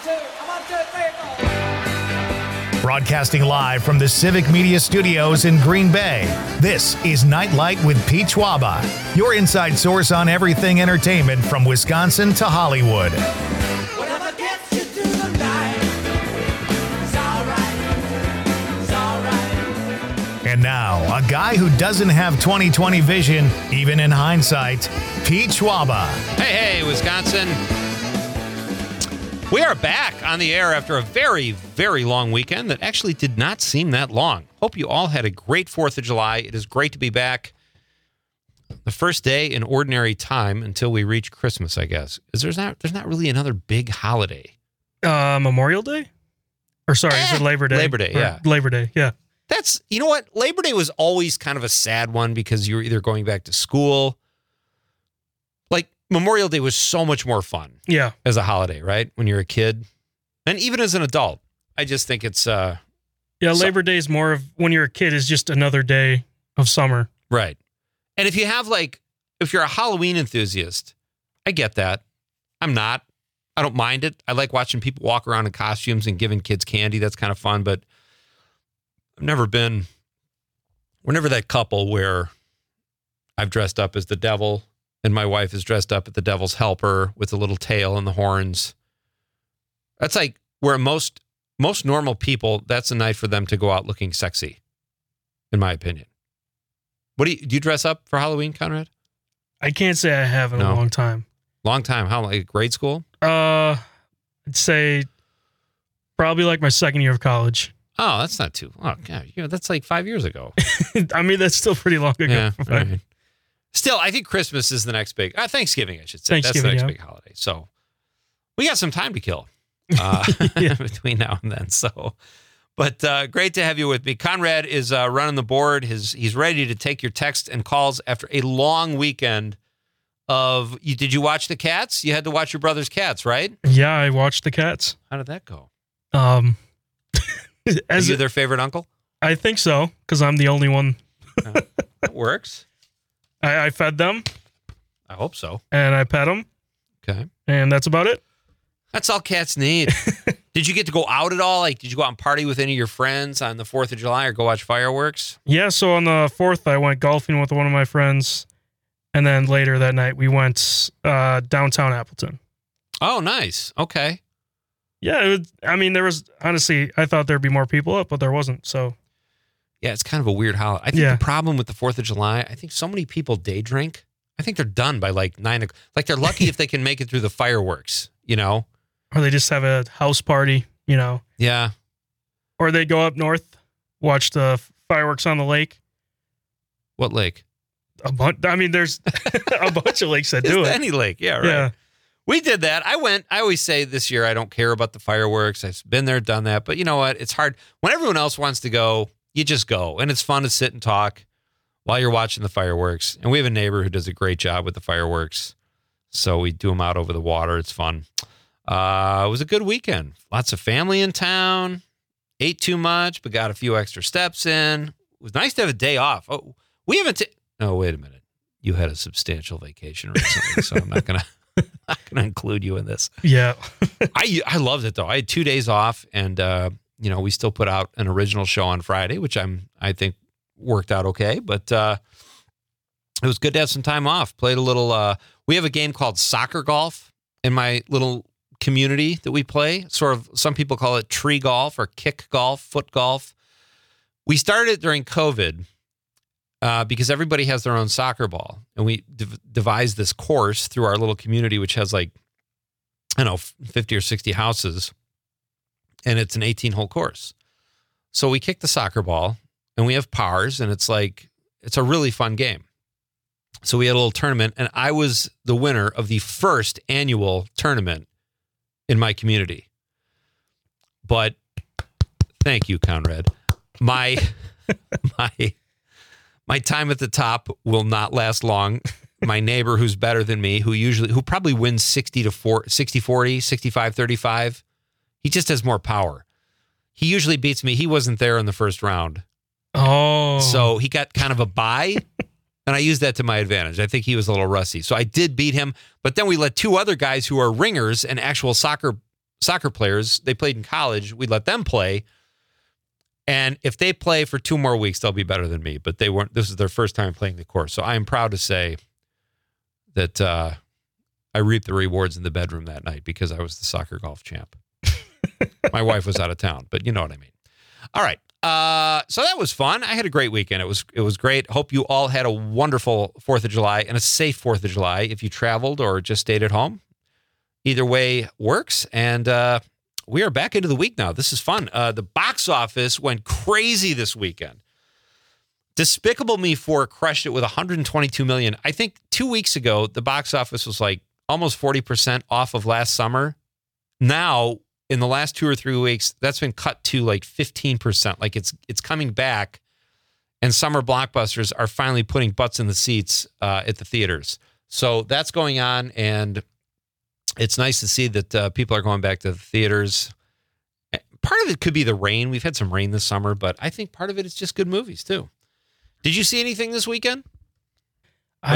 Broadcasting live from the Civic Media Studios in Green Bay, this is Nightlight with Pete Schwaba, your inside source on everything entertainment from Wisconsin to Hollywood. Whatever gets you through the night, it's all right. And now, a guy who doesn't have 20/20 vision, even in hindsight, Pete Schwaba. Hey, Wisconsin. We are back on the air after a very, very long weekend that actually did not seem that long. Hope you all had a great 4th of July. It is great to be back. The first day in ordinary time until we reach Christmas, I guess. There's not really another big holiday. Memorial Day? Or sorry, is it Labor Day? Labor Day, yeah. Labor Day, yeah. That's, you know what? Labor Day was always kind of a sad one because you were either going back to school. Like, Memorial Day was so much more fun. Yeah. As a holiday, right? When you're a kid. And even as an adult. I just think it's... Labor Day is more of, when you're a kid, is just another day of summer. Right. And if you have if you're a Halloween enthusiast, I get that. I'm not. I don't mind it. I like watching people walk around in costumes and giving kids candy. That's kind of fun. But we're never that couple where I've dressed up as the devil and my wife is dressed up as the devil's helper with the little tail and the horns. That's like where most normal people, that's a night for them to go out looking sexy, in my opinion. Do you dress up for Halloween, Conrad? I can't say I have in a long time. Long time? How, like grade school? I'd say probably like my second year of college. Oh, that's not too... Oh, God, that's like 5 years ago. I mean, that's still pretty long ago. Yeah, right. Still, I think Christmas is the next big... Thanksgiving, I should say. That's the next big holiday. So we got some time to kill between now and then. So, but great to have you with me. Conrad is running the board. He's ready to take your texts and calls after a long weekend of... Did you watch the Cats? You had to watch your brother's Cats, right? Yeah, I watched the Cats. How did that go? Are you their favorite uncle? I think so, because I'm the only one. That works. I fed them. I hope so. And I pet them. Okay. And that's about it. That's all cats need. Did you get to go out at all? Like, did you go out and party with any of your friends on the 4th of July or go watch fireworks? Yeah, so on the 4th, I went golfing with one of my friends. And then later that night, we went downtown Appleton. Oh, nice. Okay. Yeah, there was, honestly, I thought there'd be more people up, but there wasn't, so. Yeah, it's kind of a weird holiday. I think the problem with the 4th of July, I think so many people day drink. I think they're done by like 9 o'clock. Like they're lucky if they can make it through the fireworks, Or they just have a house party, Yeah. Or they go up north, watch the fireworks on the lake. What lake? There's a bunch of lakes that do it. Any lake, yeah, right. Yeah. We did that. I always say this year, I don't care about the fireworks. I've been there, done that. But you know what? It's hard. When everyone else wants to go, you just go. And it's fun to sit and talk while you're watching the fireworks. And we have a neighbor who does a great job with the fireworks. So we do them out over the water. It's fun. It was a good weekend. Lots of family in town. Ate too much, but got a few extra steps in. It was nice to have a day off. Oh, we haven't... Oh, wait a minute. You had a substantial vacation recently, so I'm not going to include you in this. Yeah. I loved it, though. I had 2 days off, and, we still put out an original show on Friday, which I think worked out okay. But it was good to have some time off. Played a little... we have a game called soccer golf in my little community that we play. Sort of, some people call it tree golf or kick golf, foot golf. We started it during COVID because everybody has their own soccer ball. And we devised this course through our little community, which has 50 or 60 houses. And it's an 18-hole course. So we kick the soccer ball and we have pars, and it's a really fun game. So we had a little tournament, and I was the winner of the first annual tournament in my community. But thank you, Conrad. My time at the top will not last long. My neighbor, who's better than me, who probably wins 60-40, 65-35, he just has more power. He usually beats me. He wasn't there in the first round. Oh. So he got kind of a bye, and I used that to my advantage. I think he was a little rusty. So I did beat him, but then we let two other guys who are ringers and actual soccer soccer players. They played in college. We'd let them play. And if they play for 2 more weeks, they'll be better than me. But they weren't. This is their first time playing the course. So I am proud to say that I reaped the rewards in the bedroom that night because I was the soccer golf champ. My wife was out of town, but you know what I mean. All right. So that was fun. I had a great weekend. It was great. Hope you all had a wonderful 4th of July and a safe 4th of July if you traveled or just stayed at home. Either way works. And we are back into the week now. This is fun. The box office went crazy this weekend. Despicable Me 4 crushed it with $122 million. I think 2 weeks ago, the box office was like almost 40% off of last summer. Now, in the last 2 or 3 weeks, that's been cut to like 15%. Like it's coming back, and summer blockbusters are finally putting butts in the seats at the theaters. So that's going on, and it's nice to see that people are going back to the theaters. Part of it could be the rain. We've had some rain this summer, but I think part of it is just good movies too. Did you see anything this weekend? I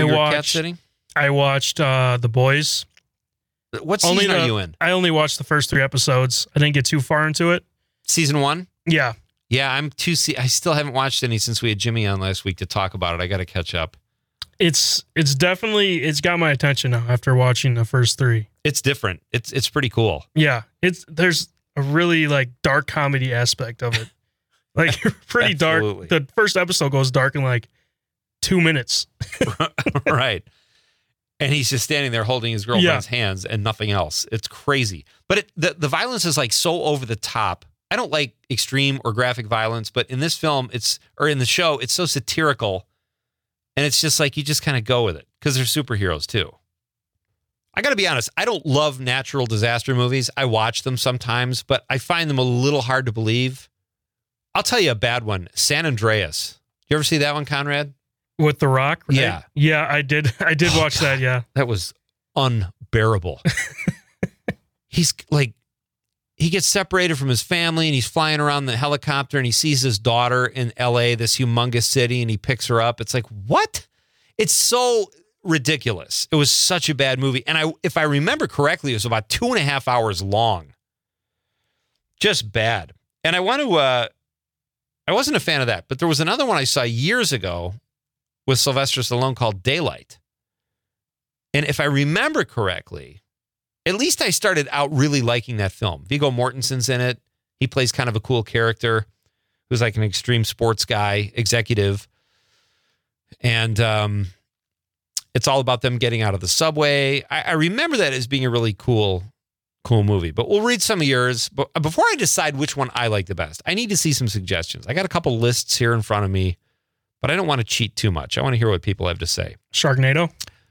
watched The Boys. What season are you in? I only watched the first 3 episodes. I didn't get too far into it. Season 1? Yeah. Yeah, I still haven't watched any since we had Jimmy on last week to talk about it. I got to catch up. It's definitely, it's got my attention now after watching the first 3. It's different. It's pretty cool. Yeah. There's a really like dark comedy aspect of it. Like pretty dark. The first episode goes dark in like 2 minutes. Right. And he's just standing there holding his girlfriend's hands and nothing else. It's crazy. But the violence is like so over the top. I don't like extreme or graphic violence, but in this film, in the show, it's so satirical. And it's just like, you just kind of go with it because they're superheroes too. I got to be honest. I don't love natural disaster movies. I watch them sometimes, but I find them a little hard to believe. I'll tell you a bad one. San Andreas. You ever see that one, Conrad? With The Rock? Right? Yeah. Yeah, I did. I did watch that, yeah. That was unbearable. He's like, he gets separated from his family and he's flying around the helicopter and he sees his daughter in LA, this humongous city, and he picks her up. It's like, what? It's so ridiculous. It was such a bad movie. And if I remember correctly, it was about 2.5 hours long. Just bad. And I wasn't a fan of that, but there was another one I saw years ago with Sylvester Stallone called Daylight. And if I remember correctly, at least I started out really liking that film. Viggo Mortensen's in it. He plays kind of a cool character who's like an extreme sports guy, executive. And it's all about them getting out of the subway. I remember that as being a really cool movie. But we'll read some of yours. But before I decide which one I like the best, I need to see some suggestions. I got a couple lists here in front of me, but I don't want to cheat too much. I want to hear what people have to say. Sharknado.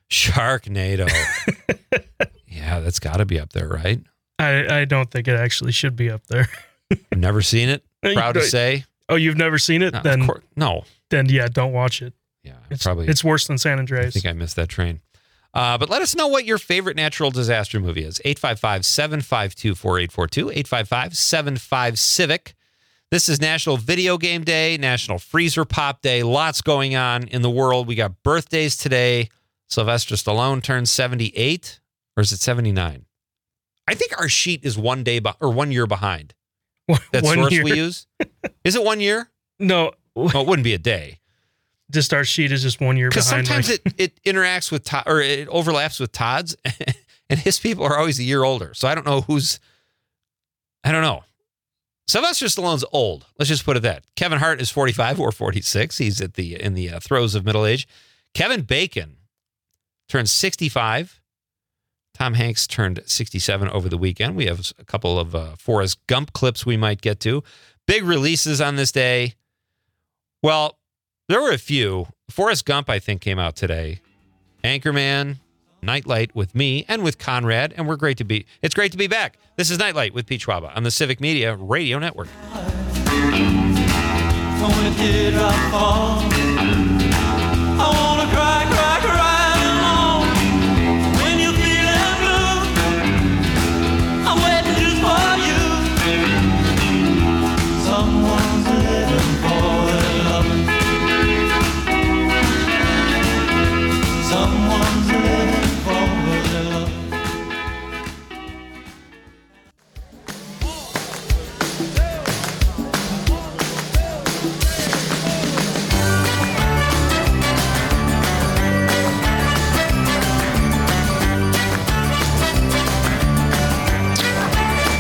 Yeah, that's got to be up there, right? I don't think it actually should be up there. I've never seen it. Proud to say. Oh, you've never seen it? No. Then yeah, don't watch it. Yeah, it's worse than San Andreas. I think I missed that train. But let us know what your favorite natural disaster movie is. 855-752-4842, 855-75-CIVIC. This is National Video Game Day, National Freezer Pop Day. Lots going on in the world. We got birthdays today. Sylvester Stallone turned 78, or is it 79? I think our sheet is 1 year behind. That source we use. Is it 1 year? No. Well, it wouldn't be a day. Just our sheet is just 1 year behind. Because sometimes it interacts with Todd, or it overlaps with Todd's, and his people are always a year older. So I don't know I don't know. Sylvester Stallone's old. Let's just put it that. Kevin Hart is 45 or 46. He's in the throes of middle age. Kevin Bacon turned 65. Tom Hanks turned 67 over the weekend. We have a couple of Forrest Gump clips we might get to. Big releases on this day. Well, there were a few. Forrest Gump, I think, came out today. Anchorman, Nightlight with me and with Conrad, and it's great to be back. This is Nightlight with Pete Schwaba on the Civic Media Radio Network.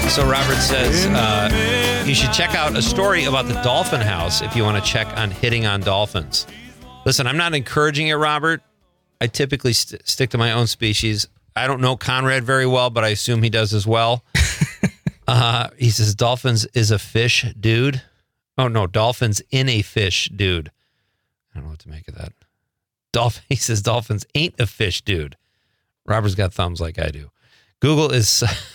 So Robert says you should check out a story about the Dolphin House if you want to check on hitting on dolphins. Listen, I'm not encouraging it, Robert. I typically stick to my own species. I don't know Conrad very well, but I assume he does as well. He says dolphins is a fish, dude. Oh, no, dolphins in a fish, dude. I don't know what to make of that. He says dolphins ain't a fish, dude. Robert's got thumbs like I do. Google is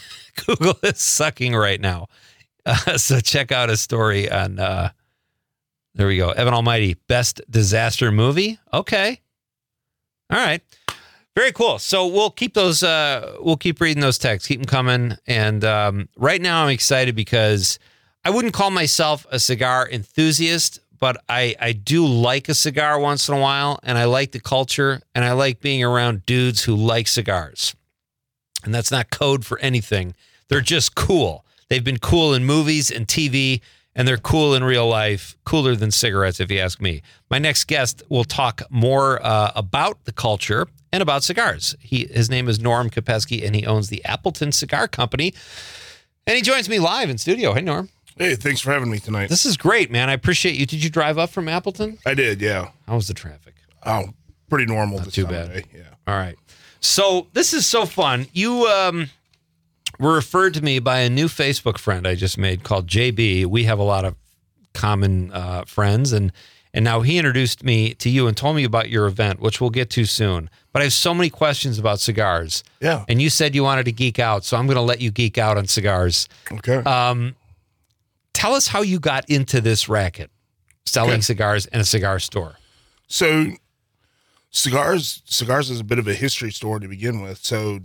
sucking right now. So check out a story on, there we go. Evan Almighty, best disaster movie. Okay. All right. Very cool. So we'll keep those, we'll keep reading those texts, keep them coming. And right now I'm excited because I wouldn't call myself a cigar enthusiast, but I do like a cigar once in a while, and I like the culture, and I like being around dudes who like cigars. And that's not code for anything. They're just cool. They've been cool in movies and TV, and they're cool in real life, cooler than cigarettes, if you ask me. My next guest will talk more about the culture and about cigars. His name is Norm Kopecky, and he owns the Appleton Cigar Company. And he joins me live in studio. Hey, Norm. Hey, thanks for having me tonight. This is great, man. I appreciate you. Did you drive up from Appleton? I did, yeah. How was the traffic? Oh, pretty normal. Not this too time bad. of day, yeah. All right. So this is so fun. You were referred to me by a new Facebook friend I just made called JB. We have a lot of common friends, and now he introduced me to you and told me about your event, which we'll get to soon. But I have so many questions about cigars. Yeah. And you said you wanted to geek out, so I'm going to let you geek out on cigars. Okay. Tell us how you got into this racket, selling cigars in a cigar store. So cigars is a bit of a history story to begin with. So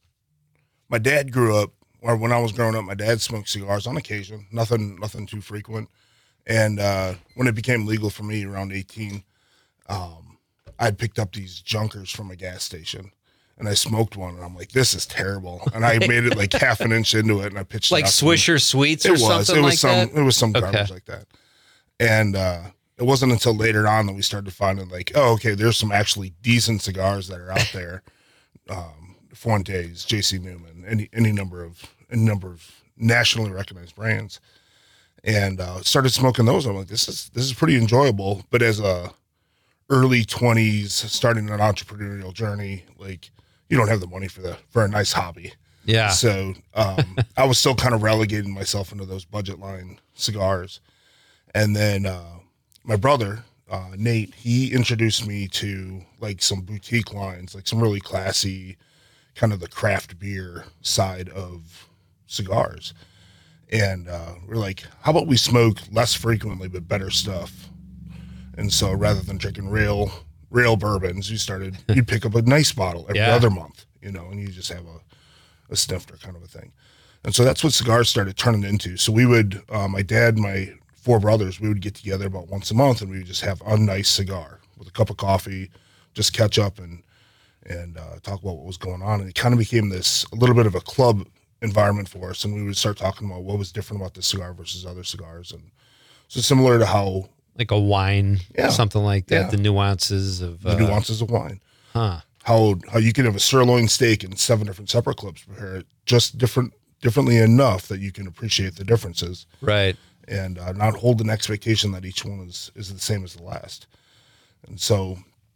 my dad grew up, or when I was growing up, my dad smoked cigars on occasion, nothing too frequent. And when it became legal for me around 18, I'd picked up these junkers from a gas station, and I smoked one, and I'm like, this is terrible. And I made it like half an inch into it, and I pitched like it out Swisher Sweets or something like that? It was some garbage like that. And it wasn't until later on that we started finding like, oh, okay, there's some actually decent cigars that are out there. Fuentes, J.C. Newman, any number of nationally recognized brands. And started smoking those. I'm like, this is pretty enjoyable. But as a early 20s, starting an entrepreneurial journey, like you don't have the money for a nice hobby. Yeah. So I was still kind of relegating myself into those budget line cigars. And then my brother, Nate, he introduced me to like some boutique lines, like some really classy, kind of the craft beer side of cigars. And we're like, how about we smoke less frequently but better stuff? And so rather than drinking real bourbons, you'd pick up a nice bottle every other month, and you just have a snifter kind of a thing. And so that's what cigars started turning into. So we would, my dad, my 4 brothers, we would get together about once a month, and we would just have a nice cigar with a cup of coffee, just catch up and talk about what was going on. And it kind of became a little bit of a club environment for us, and we would start talking about what was different about this cigar versus other cigars. And so similar to how like a wine, something like that, the nuances of wine. How you can have a sirloin steak in 7 different separate clubs, prepare it just differently enough that you can appreciate the differences, right? And not hold an expectation that each one is the same as the last. And so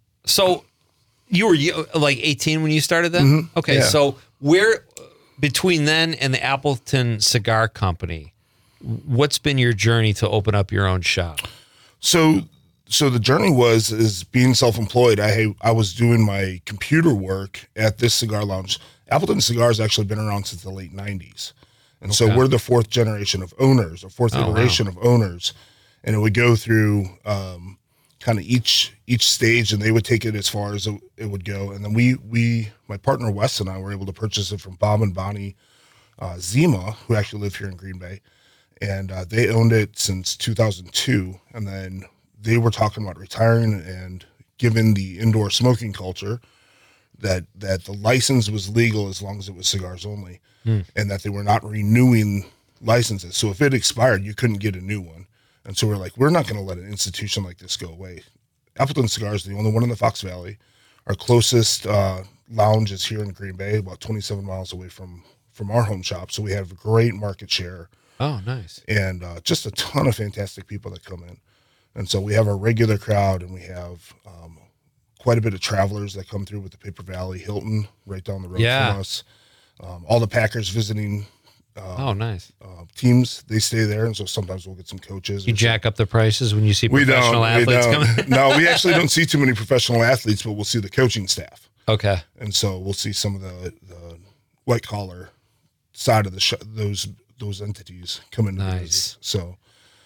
you were like 18 when you started then? Mm-hmm. Okay, so where between then and the Appleton Cigar Company, what's been your journey to open up your own shop? So the journey is being self-employed. I was doing my computer work at this cigar lounge. Appleton Cigars actually been around since the late 90s. And so we're the 4th generation of owners, or 4th iteration of owners. And it would go through kind of each stage, and they would take it as far as it would go. And then my partner Wes and I were able to purchase it from Bob and Bonnie Zima, who actually live here in Green Bay. And they owned it since 2002. And then they were talking about retiring, and given the indoor smoking culture, that the license was legal as long as it was cigars only, and that they were not renewing licenses. So if it expired, you couldn't get a new one. And so we're like, we're not going to let an institution like this go away. Appleton Cigars is the only one in the Fox Valley. Our closest lounge is here in Green Bay, about 27 miles away from from our home shop. So we have a great market share. Oh, nice. And just a ton of fantastic people that come in. And so we have our regular crowd, and we have quite a bit of travelers that come through with the Paper Valley, Hilton, right down the road from us. All the Packers visiting nice. Teams, they stay there. And so sometimes we'll get some coaches. You jack up the prices when you see professional athletes coming? No, we actually don't see too many professional athletes, but we'll see the coaching staff. Okay. And so we'll see some of the white collar side of those entities come into the business. So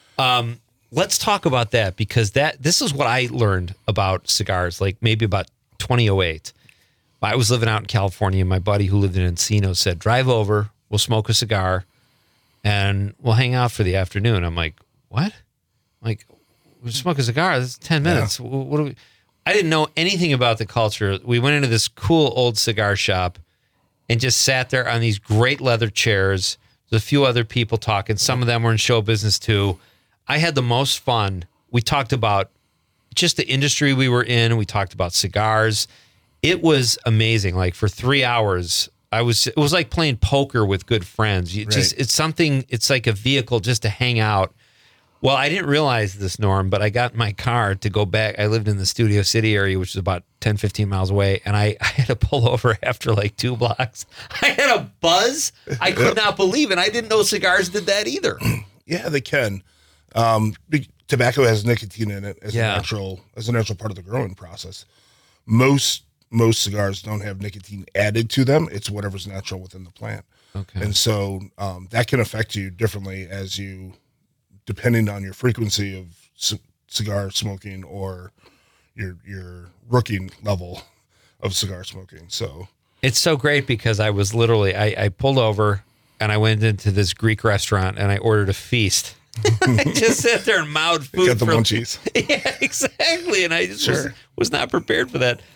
let's talk about that, because this is what I learned about cigars, like maybe about 2008. I was living out in California, and my buddy who lived in Encino said, drive over, we'll smoke a cigar, and we'll hang out for the afternoon. I'm like, what? Like, we'll smoke a cigar? That's 10 minutes. Yeah. What do we... I didn't know anything about the culture. We went into this cool old cigar shop and just sat there on these great leather chairs. There's a few other people talking. Some of them were in show business too. I had the most fun. We talked about just the industry we were in. We talked about cigars. It was amazing. Like for 3 hours, it was like playing poker with good friends. It's like a vehicle just to hang out. Well, I didn't realize this, Norm, but I got in my car to go back. I lived in the Studio City area, which is about 10, 15 miles away, and I had to pull over after like 2 blocks. I had a buzz I could not believe, and I didn't know cigars did that either. Yeah, they can. Tobacco has nicotine in it as a natural part of the growing process. Most cigars don't have nicotine added to them. It's whatever's natural within the plant. Okay. And so that can affect you differently depending on your frequency of cigar smoking or your rookie level of cigar smoking. So it's so great because I was literally, I pulled over and I went into this Greek restaurant and I ordered a feast. I just sat there and mouthed food. Got the munchies. Yeah, exactly. And I just was not prepared for that.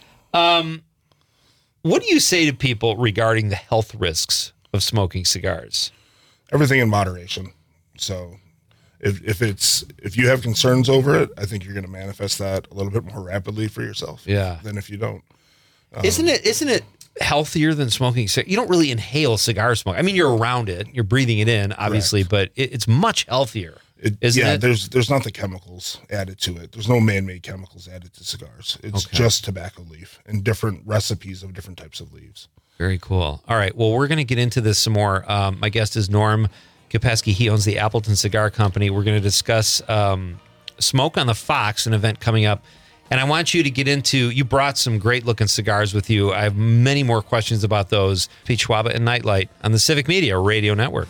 What do you say to people regarding the health risks of smoking cigars? Everything in moderation. So if you have concerns over it, I think you're going to manifest that a little bit more rapidly for yourself. Yeah. Than if you don't. Isn't it healthier than smoking? You don't really inhale cigar smoke. I mean, you're around it, you're breathing it in, obviously, but it's much healthier. Isn't it? There's not the chemicals added to it. There's no man-made chemicals added to cigars. It's just tobacco leaf and different recipes of different types of leaves. Very cool. All right. Well, we're going to get into this some more. My guest is Norm Kopecky. He owns the Appleton Cigar Company. We're going to discuss Smoke on the Fox, an event coming up. And I want you to get into, you brought some great looking cigars with you. I have many more questions about those. Pete Schwaba and Nightlight on the Civic Media Radio Network.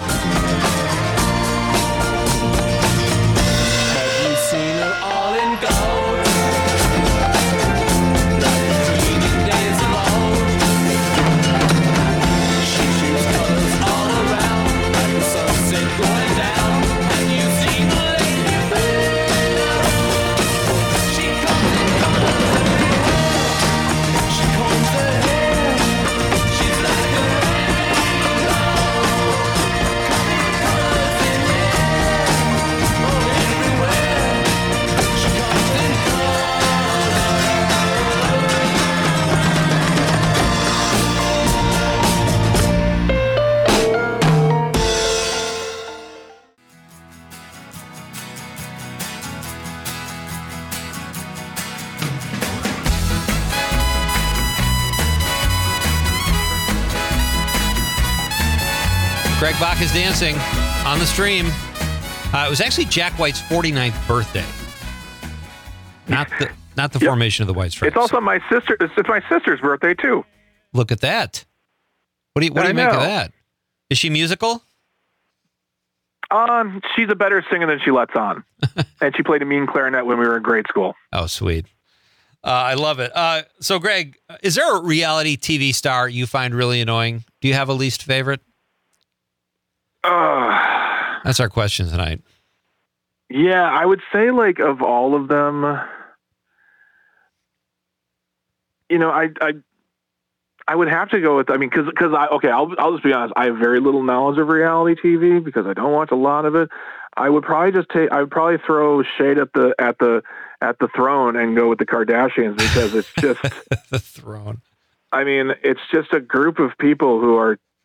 Greg Bach is dancing on the stream. It was actually Jack White's 49th birthday. Not the formation of the White Stripes. It's also my sister. It's my sister's birthday too. Look at that. What do you make of that? Is she musical? She's a better singer than she lets on, and she played a mean clarinet when we were in grade school. Oh, sweet. I love it. So, Greg, is there a reality TV star you find really annoying? Do you have a least favorite? That's our question tonight. Yeah, I would say like of all of them, I would have to go with, I'll just be honest. I have very little knowledge of reality TV because I don't watch a lot of it. I would probably throw shade at the throne and go with the Kardashians because it's just the throne. I mean, it's just a group of people who are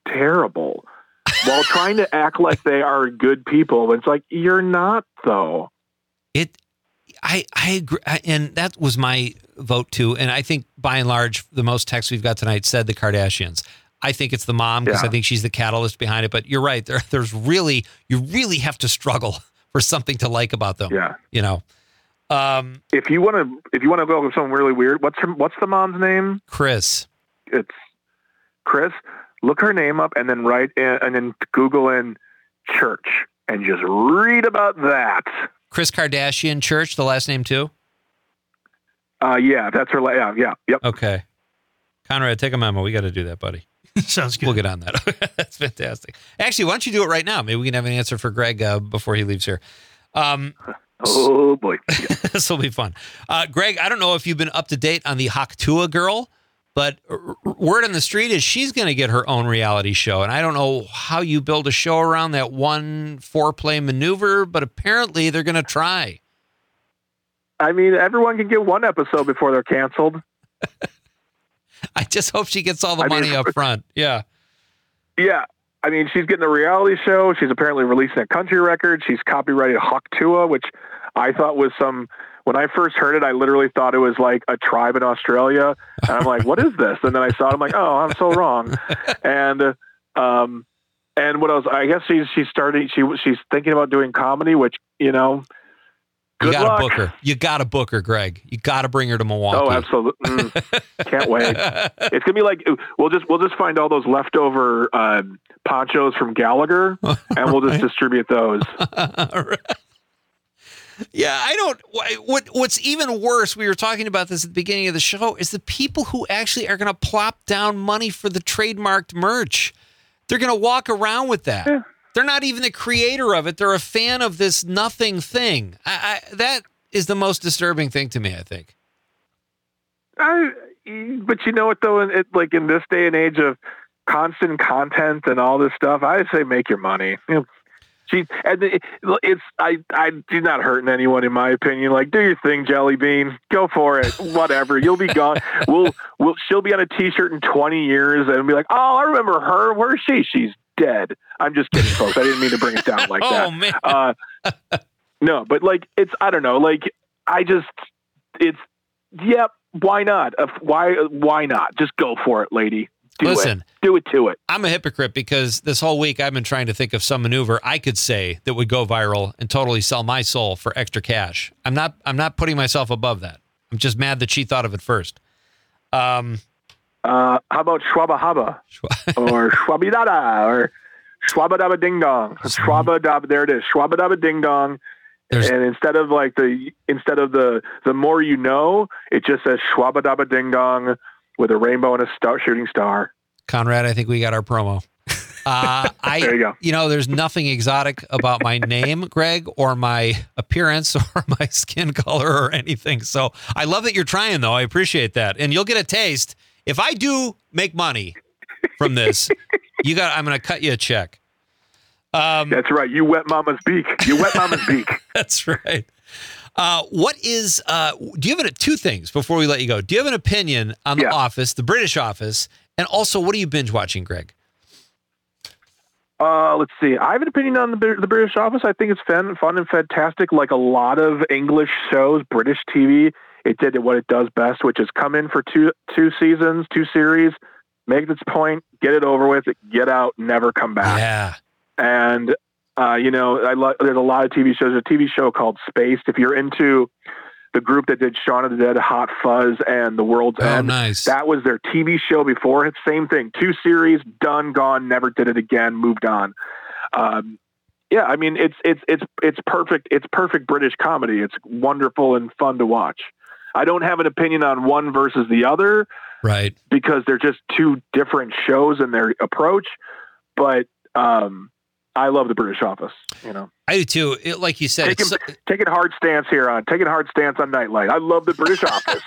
terrible while trying to act like they are good people. It's like, you're not, though. I agree, and that was my vote too. And I think by and large, the most texts we've got tonight said the Kardashians. I think it's the mom because I think she's the catalyst behind it. But you're right. There's really, you really have to struggle for something to like about them. Yeah. You know. If you want to go with something really weird, what's the mom's name? Chris. It's Chris. Look her name up and then and then Google in church and just read about that. Chris Kardashian Church, the last name too? Yeah, that's her. Yeah. Yep. Okay. Conrad, take a memo. We got to do that, buddy. Sounds good. We'll get on that. That's fantastic. Actually, why don't you do it right now? Maybe we can have an answer for Greg before he leaves here. Oh boy. This will be fun. Greg, I don't know if you've been up to date on the Haktua girl, but word on the street is she's going to get her own reality show. And I don't know how you build a show around that one foreplay maneuver, but apparently they're going to try. I mean, everyone can get one episode before they're canceled. I just hope she gets all the money up front. Yeah. Yeah. I mean, she's getting a reality show. She's apparently releasing a country record. She's copyrighted Haktua, which I thought was when I first heard it, I literally thought it was like a tribe in Australia. And I'm like, what is this? And then I saw it. I'm like, oh, I'm so wrong. And what else? I guess she's thinking about doing comedy, which, you know, you got to book her. You got to book her, Greg. You got to bring her to Milwaukee. Oh, absolutely. Can't wait. It's gonna be like we'll just find all those leftover ponchos from Gallagher, and we'll just distribute those. Yeah, I don't. What's even worse? We were talking about this at the beginning of the show. Is the people who actually are going to plop down money for the trademarked merch? They're going to walk around with that. Yeah. They're not even the creator of it. They're a fan of this nothing thing. That is the most disturbing thing to me, I think. But you know what, though? Like in this day and age of constant content and all this stuff, I say make your money. You know, she's not hurting anyone, in my opinion. Like, do your thing, Jelly Bean. Go for it. Whatever. You'll be gone. She'll be on a T-shirt in 20 years and be like, oh, I remember her. Where is she? She's dead. I'm just kidding, folks. I didn't mean to bring it down like that. Man. No, but like, why not? Why not? Just go for it, lady. Listen, do it to it. I'm a hypocrite because this whole week I've been trying to think of some maneuver I could say that would go viral and totally sell my soul for extra cash. I'm not putting myself above that. I'm just mad that she thought of it first. How about Schwabba Haba or Schwabidada or Schwabadaba Ding Dong? Schwabadaba, there it is. Schwabadaba Ding Dong. And instead of the more you know, it just says Schwabadaba Ding with a rainbow and a shooting star. Conrad, I think we got our promo. There you go. You know, there's nothing exotic about my name, Greg, or my appearance or my skin color or anything. So I love that you're trying, though. I appreciate that. And you'll get a taste. If I do make money from this, I'm going to cut you a check. That's right. You wet mama's beak. That's right. Do you have two things before we let you go? Do you have an opinion on The Office, the British Office, and also what are you binge watching, Greg? Let's see. I have an opinion on the British Office. I think it's fun and fantastic. Like a lot of English shows, British TV, it did what it does best, which is come in for two seasons, 2 series, make its point, get it over with, get out, never come back. Yeah. And there's a lot of TV shows. There's a TV show called Spaced. If you're into the group that did Shaun of the Dead, Hot Fuzz, and The World's End, nice. That was their TV show before it. Same thing. 2 series, done, gone, never did it again, moved on. Yeah, I mean, it's perfect. It's perfect British comedy. It's wonderful and fun to watch. I don't have an opinion on one versus the other, right? Because they're just 2 different shows in their approach. But I love the British Office. You know, I do too. Like you said, taking hard stance on Nightlight. I love the British Office.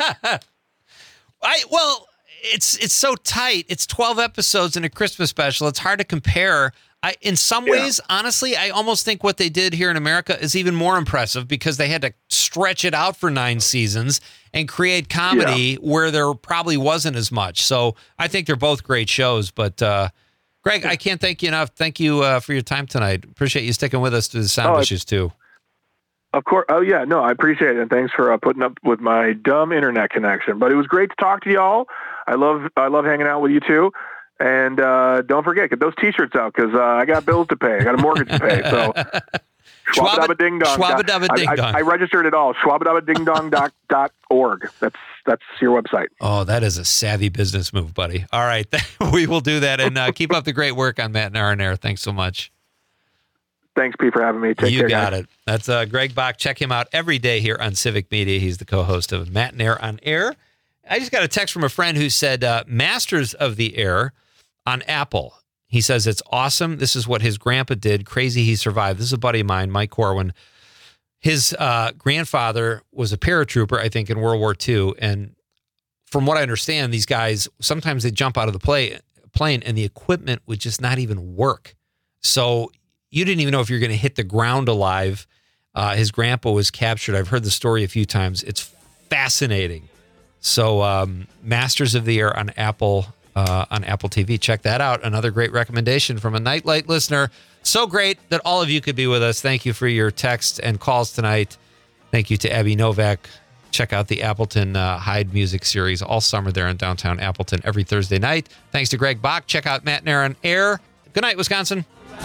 It's so tight. It's 12 episodes in a Christmas special. It's hard to compare. In some ways, honestly, I almost think what they did here in America is even more impressive because they had to stretch it out for 9 seasons and create comedy where there probably wasn't as much. So I think they're both great shows, but Greg, I can't thank you enough. Thank you for your time tonight. Appreciate you sticking with us through the sound issues too. Of course. Oh yeah, no, I appreciate it, and thanks for putting up with my dumb internet connection. But it was great to talk to y'all. I love hanging out with you too. And don't forget, get those T-shirts out because I got bills to pay. I got a mortgage to pay. So Schwabadabba-ding-dong. Schwabadabba-ding-dong. I registered it all. Schwabadabba-ding-dong.org. That's your website. Oh, that is a savvy business move, buddy. All right, we will do that, and keep up the great work on Matt and Aaron Air. Thanks so much. Thanks, Pete, for having me. Take care. You got guys. it. That's Greg Bach. Check him out every day here on Civic Media. He's the co-host of Matt and Air on Air. I just got a text from a friend who said Masters of the Air on Apple. He says it's awesome. This is what his grandpa did. Crazy he survived. This is a buddy of mine, Mike Corwin. His grandfather was a paratrooper, I think, in World War II. And from what I understand, these guys, sometimes they jump out of the plane and the equipment would just not even work. So you didn't even know if you're going to hit the ground alive. His grandpa was captured. I've heard the story a few times. It's fascinating. So Masters of the Air on Apple TV. Check that out. Another great recommendation from a Nightlight listener. So great that all of you could be with us. Thank you for your texts and calls tonight. Thank you to Abby Novak. Check out the Appleton Hyde music series all summer there in downtown Appleton every Thursday night. Thanks to Greg Bach. Check out Matt and Aaron Air. Good night, Wisconsin.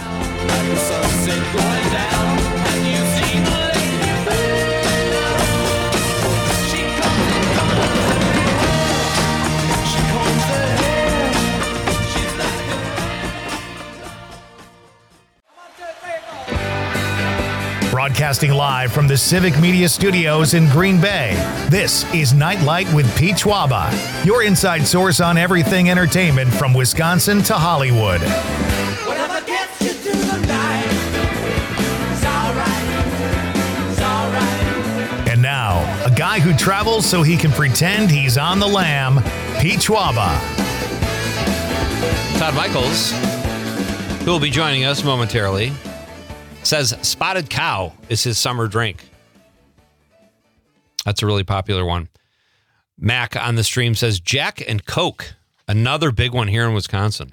Broadcasting live from the Civic Media Studios in Green Bay, this is Nightlight with Pete Schwaba, your inside source on everything entertainment from Wisconsin to Hollywood. Whatever gets you through the night, it's alright, it's alright. And now, a guy who travels so he can pretend he's on the lam, Pete Schwaba. Todd Michaels, who will be joining us momentarily, says Spotted Cow is his summer drink. That's a really popular one. Mac on the stream says Jack and Coke, another big one here in Wisconsin.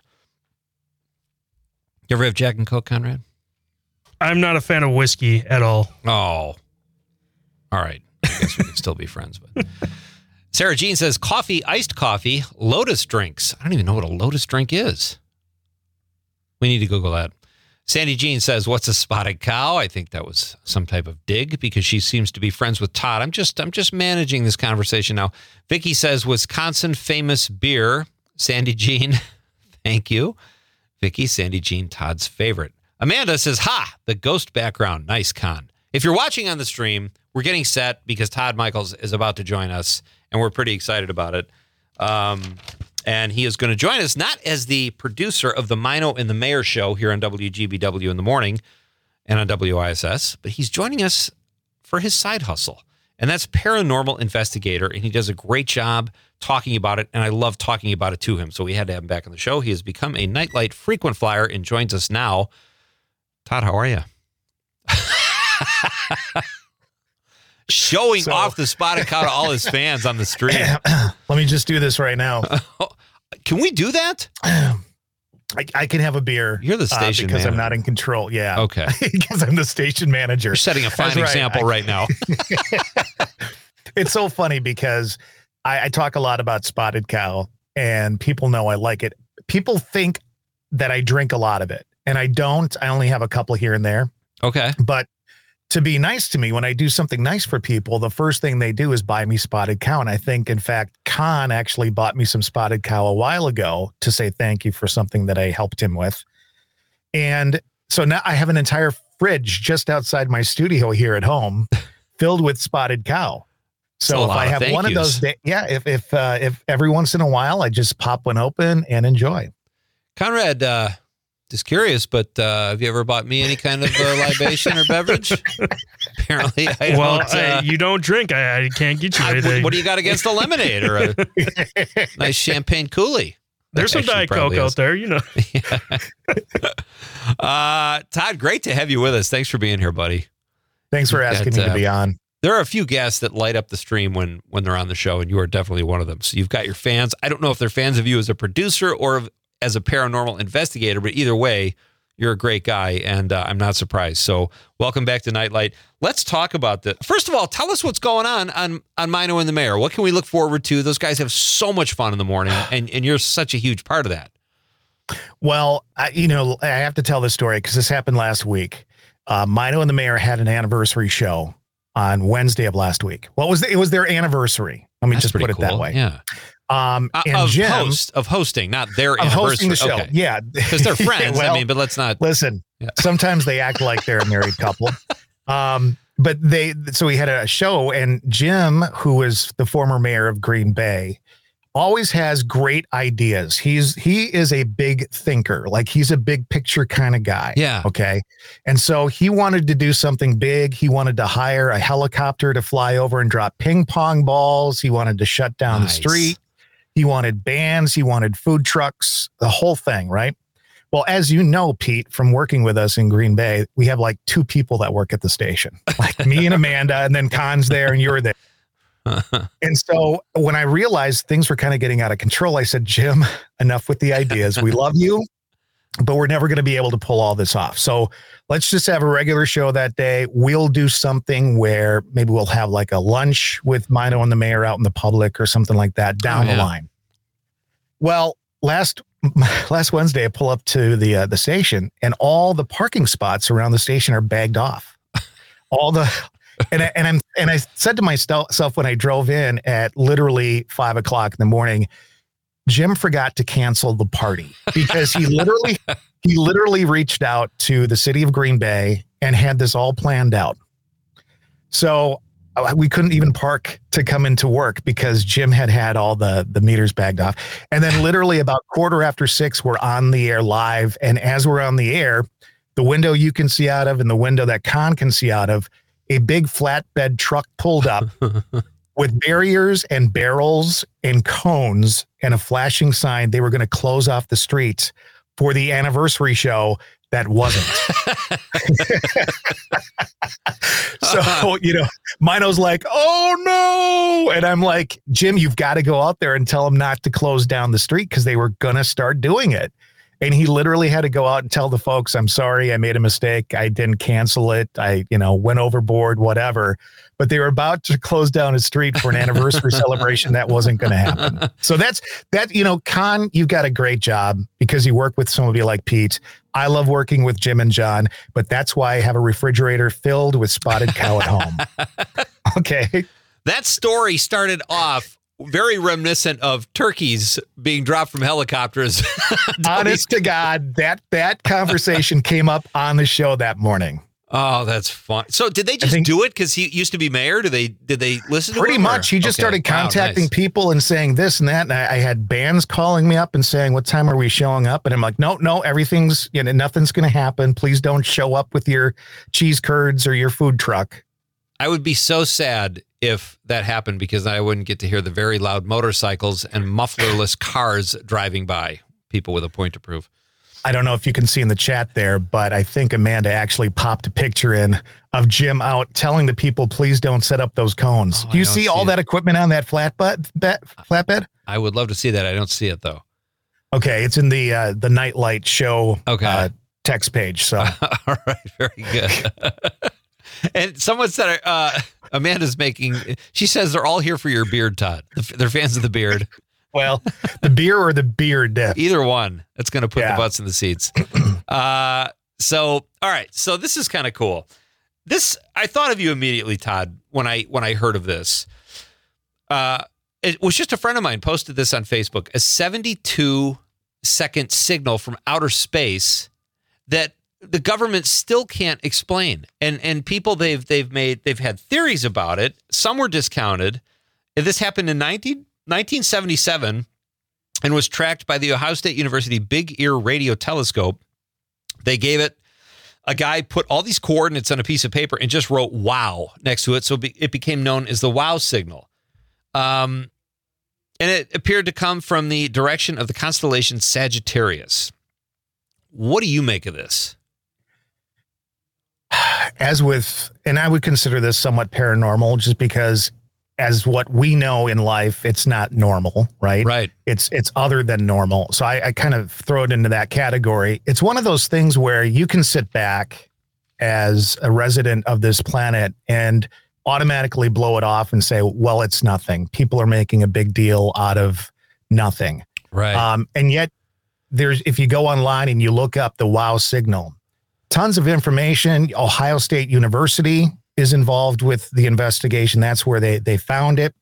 You ever have Jack and Coke, Conrad? I'm not a fan of whiskey at all. Oh, all right. I guess we can still be friends. But Sarah Jean says coffee, iced coffee, Lotus drinks. I don't even know what a Lotus drink is. We need to Google that. Sandy Jean says, what's a Spotted Cow? I think that was some type of dig because she seems to be friends with Todd. I'm just managing this conversation now. Vicky says, Wisconsin famous beer. Sandy Jean, thank you. Vicky, Sandy Jean, Todd's favorite. Amanda says, the ghost background. Nice, Con. If you're watching on the stream, we're getting set because Todd Michaels is about to join us, and we're pretty excited about it. And he is going to join us not as the producer of the Mino and the Mayor show here on WGBW in the morning and on WISS, but he's joining us for his side hustle. And that's paranormal investigator. And he does a great job talking about it. And I love talking about it to him. So we had to have him back on the show. He has become a Nightlight frequent flyer and joins us now. Todd, how are you? Showing off the Spotted Cow to all his fans on the stream. Let me just do this right now. Can we do that? I can have a beer. You're the station because manager. I'm not in control. Yeah. Okay. Because I'm the station manager. You're setting a fine example right now. It's so funny because I talk a lot about Spotted Cow and people know I like it. People think that I drink a lot of it and I don't. I only have a couple here and there. Okay. But to be nice to me, when I do something nice for people, the first thing they do is buy me Spotted Cow. And I think, in fact, Con actually bought me some Spotted Cow a while ago to say thank you for something that I helped him with. And so now I have an entire fridge just outside my studio here at home filled with Spotted Cow. So if I have one of those days, if every once in a while I just pop one open and enjoy. Conrad, just curious, but have you ever bought me any kind of libation or beverage? Apparently, I don't. Well, you don't drink. I can't get you anything. What do you got against a lemonade or a nice champagne coulis? There's some Diet Coke out there, you know. Todd, great to have you with us. Thanks for being here, buddy. Thanks for asking me to be on. There are a few guests that light up the stream when they're on the show, and you are definitely one of them. So you've got your fans. I don't know if they're fans of you as a producer or as a paranormal investigator, but either way, you're a great guy, and I'm not surprised. So welcome back to Nightlight. Let's talk about this. First of all, tell us what's going on Mino and the Mayor. What can we look forward to? Those guys have so much fun in the morning, and you're such a huge part of that. Well, I have to tell this story because this happened last week. Mino and the Mayor had an anniversary show on Wednesday of last week. It was their anniversary. Let me just put it that way. Yeah. And Jim, of hosting, not their anniversary. Hosting the show. Okay. Yeah. Because they're friends. Well, but let's not. Listen, sometimes they act like they're a married couple. But so we had a show, and Jim, who is the former mayor of Green Bay, always has great ideas. He is a big thinker. Like, he's a big picture kind of guy. Yeah. Okay. And so he wanted to do something big. He wanted to hire a helicopter to fly over and drop ping pong balls. He wanted to shut down the street. He wanted bands. He wanted food trucks, the whole thing. Right. Well, as you know, Pete, from working with us in Green Bay, we have like 2 people that work at the station, like me and Amanda, and then Con's there and you're there. And so when I realized things were kind of getting out of control, I said, Jim, enough with the ideas. We love you, but we're never going to be able to pull all this off. So let's just have a regular show that day. We'll do something where maybe we'll have like a lunch with Mino and the Mayor out in the public or something like that down the line. Well, last Wednesday, I pull up to the station, and all the parking spots around the station are bagged off. And I said to myself when I drove in at literally 5 o'clock in the morning, Jim forgot to cancel the party, because he literally reached out to the city of Green Bay and had this all planned out. So we couldn't even park to come into work because Jim had all the meters bagged off. And then literally about 6:15, we're on the air live. And as we're on the air, the window you can see out of and the window that Con can see out of, a big flatbed truck pulled up with barriers and barrels and cones and a flashing sign. They were going to close off the streets for the anniversary show. That wasn't. So, Mino's like, oh no. And I'm like, Jim, you've got to go out there and tell them not to close down the street, because they were going to start doing it. And he literally had to go out and tell the folks, I'm sorry, I made a mistake. I didn't cancel it. I, went overboard, whatever. But they were about to close down a street for an anniversary celebration. That wasn't going to happen. So that, Con, you've got a great job because you work with somebody like Pete. I love working with Jim and John, but that's why I have a refrigerator filled with Spotted Cow at home. Okay. That story started off very reminiscent of turkeys being dropped from helicopters. Honest to God, that conversation came up on the show that morning. Oh, that's fun. So did they just do it because he used to be mayor? Did they listen to him? Pretty much. He just started contacting people and saying this and that. And I had bands calling me up and saying, what time are we showing up? And I'm like, no, everything's, nothing's going to happen. Please don't show up with your cheese curds or your food truck. I would be so sad if that happened, because I wouldn't get to hear the very loud motorcycles and mufflerless cars driving by. People with a point to prove. I don't know if you can see in the chat there, but I think Amanda actually popped a picture in of Jim out telling the people, please don't set up those cones. Do you see all that equipment on that flatbed? I would love to see that. I don't see it though. Okay. It's in the Nightlight show text page. So, all right. Very good. And someone said, Amanda's she says they're all here for your beard, Todd. They're fans of the beard. Well, the beer or the beard. Either one. That's going to put the butts in the seats. So, all right. So this is kind of cool. I thought of you immediately, Todd, when I heard of this. It was just a friend of mine posted this on Facebook, a 72-second signal from outer space that the government still can't explain. And people they've had theories about it. Some were discounted. This happened in 1977 and was tracked by the Ohio State University Big Ear Radio Telescope. They gave it, a guy put all these coordinates on a piece of paper and just wrote "wow" next to it. So it became known as the WOW signal. And it appeared to come from the direction of the constellation Sagittarius. What do you make of this? And I would consider this somewhat paranormal, just because as what we know in life, it's not normal, right? Right. It's other than normal. So I kind of throw it into that category. It's one of those things where you can sit back as a resident of this planet and automatically blow it off and say, well, it's nothing. People are making a big deal out of nothing. Right. And yet if you go online and you look up the WOW signal, tons of information. Ohio State University is involved with the investigation. That's where they found it.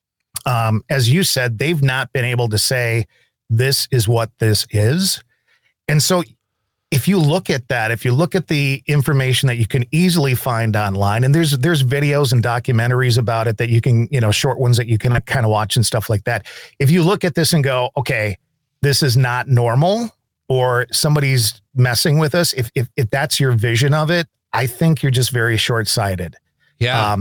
As you said, they've not been able to say this is what this is. And so if you look at that, if you look at the information that you can easily find online, and there's videos and documentaries about it that you can, short ones that you can kind of watch and stuff like that. If you look at this and go, okay, this is not normal, or somebody's messing with us, if that's your vision of it, I think you're just very short-sighted. Yeah.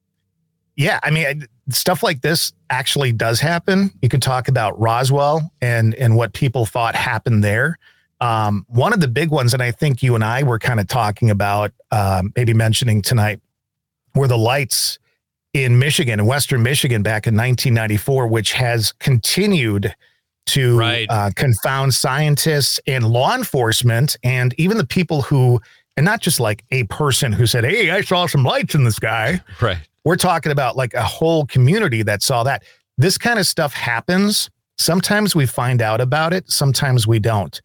I mean, stuff like this actually does happen. You could talk about Roswell and what people thought happened there. One of the big ones, and I think you and I were kind of talking about, maybe mentioning tonight, were the lights in Michigan, in Western Michigan back in 1994, which has continued to confound scientists and law enforcement and even the people who, and not just like a person who said, hey, I saw some lights in the sky. Right. We're talking about like a whole community that saw that. This kind of stuff happens. Sometimes we find out about it. Sometimes we don't.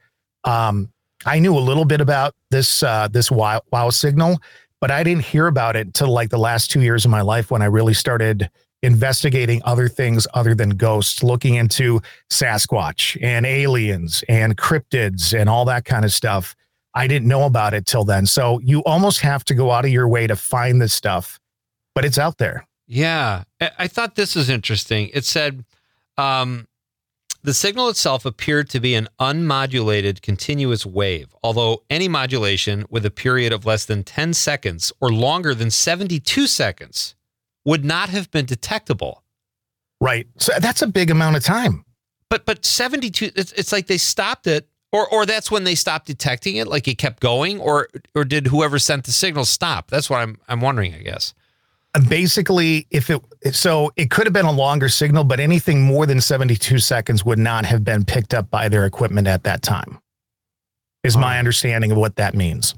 I knew a little bit about this WOW signal, but I didn't hear about it until like the last 2 years of my life when I really started investigating other things other than ghosts, looking into Sasquatch and aliens and cryptids and all that kind of stuff. I didn't know about it till then. So you almost have to go out of your way to find this stuff, but it's out there. Yeah. I thought this was interesting. It said, the signal itself appeared to be an unmodulated continuous wave, although any modulation with a period of less than 10 seconds or longer than 72 seconds would not have been detectable. Right. So that's a big amount of time. But 72, it's like they stopped it, or that's when they stopped detecting it, like it kept going, or did whoever sent the signal stop? That's what I'm wondering, I guess. Basically, it could have been a longer signal, but anything more than 72 seconds would not have been picked up by their equipment at that time, is my understanding of what that means.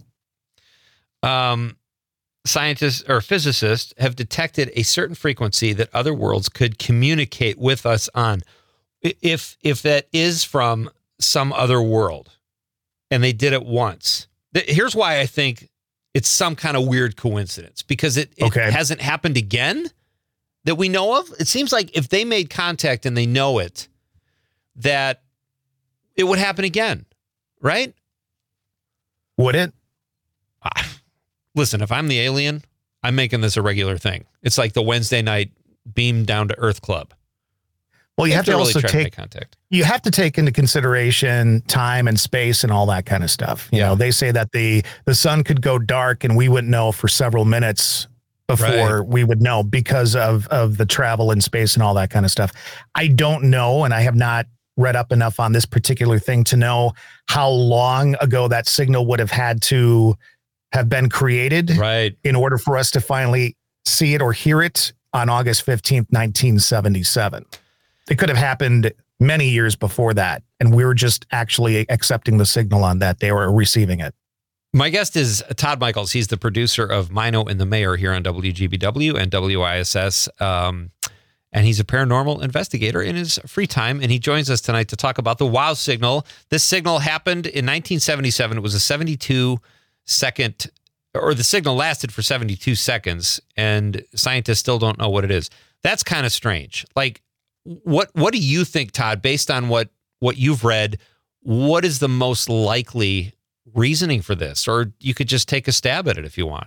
Scientists or physicists have detected a certain frequency that other worlds could communicate with us on. If that is from some other world and they did it once, here's why I think it's some kind of weird coincidence, because it hasn't happened again that we know of. It seems like if they made contact and they know it, that it would happen again, right? Would it? Listen, if I'm the alien, I'm making this a regular thing. It's like the Wednesday night beam down to Earth Club. Well, you have to also take contact. You have to take into consideration time and space and all that kind of stuff. You know, they say that the sun could go dark and we wouldn't know for several minutes before we would know because of the travel in space and all that kind of stuff. I don't know, and I have not read up enough on this particular thing to know how long ago that signal would have had to have been created in order for us to finally see it or hear it on August 15th, 1977. It could have happened many years before that, and we were just actually accepting the signal on that day or receiving it. My guest is Todd Michaels. He's the producer of Mino and the Mayor here on WGBW and WISS, and he's a paranormal investigator in his free time, and he joins us tonight to talk about the WOW signal. This signal happened in 1977. It was a 72-second, or the signal lasted for 72 seconds, and scientists still don't know what it is. That's kind of strange. Like, what do you think, Todd, based on what you've read, what is the most likely reasoning for this? Or you could just take a stab at it if you want.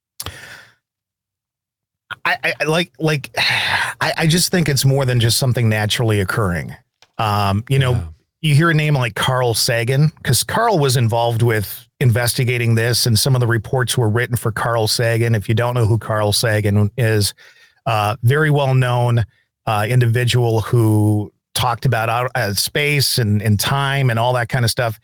I just think it's more than just something naturally occurring. You hear a name like Carl Sagan, because Carl was involved with investigating this, and some of the reports were written for Carl Sagan. If you don't know who Carl Sagan is, very well known individual who talked about space and time and all that kind of stuff.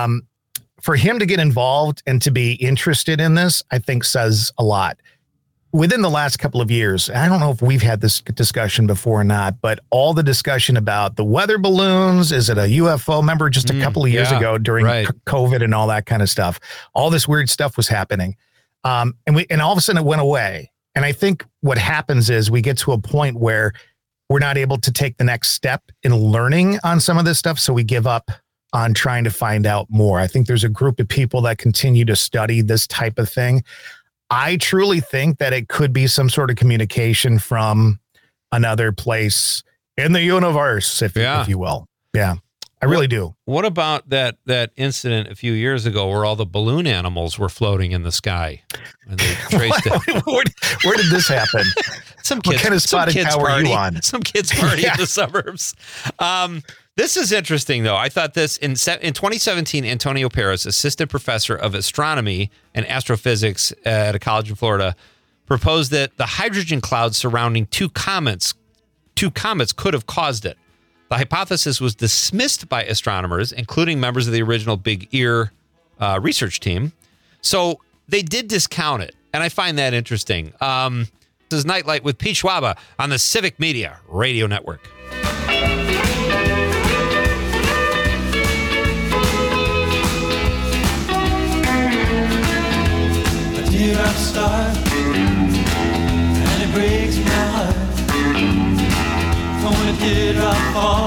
For him to get involved and to be interested in this, I think says a lot. within the last couple of years, I don't know if we've had this discussion before or not, but all the discussion about the weather balloons, is it a UFO? Remember just a couple of years ago during COVID and all that kind of stuff, all this weird stuff was happening. And all of a sudden it went away. And I think what happens is we get to a point where we're not able to take the next step in learning on some of this stuff. So we give up on trying to find out more. I think there's a group of people that continue to study this type of thing. I truly think that it could be some sort of communication from another place in the universe, if you will. Yeah, I really do. What about that incident a few years ago where all the balloon animals were floating in the sky? And they traced it. Where did this happen? What kind of spotted cow were you on? Some kids party in the suburbs. This is interesting, though. I thought this in 2017, Antonio Paris, assistant professor of astronomy and astrophysics at a college in Florida, proposed that the hydrogen clouds surrounding two comets could have caused it. The hypothesis was dismissed by astronomers, including members of the original Big Ear research team. So they did discount it, and I find that interesting. This is Nightlight with Pete Schwaba on the Civic Media Radio Network. Here I start, and it breaks my heart. When it did, I fall.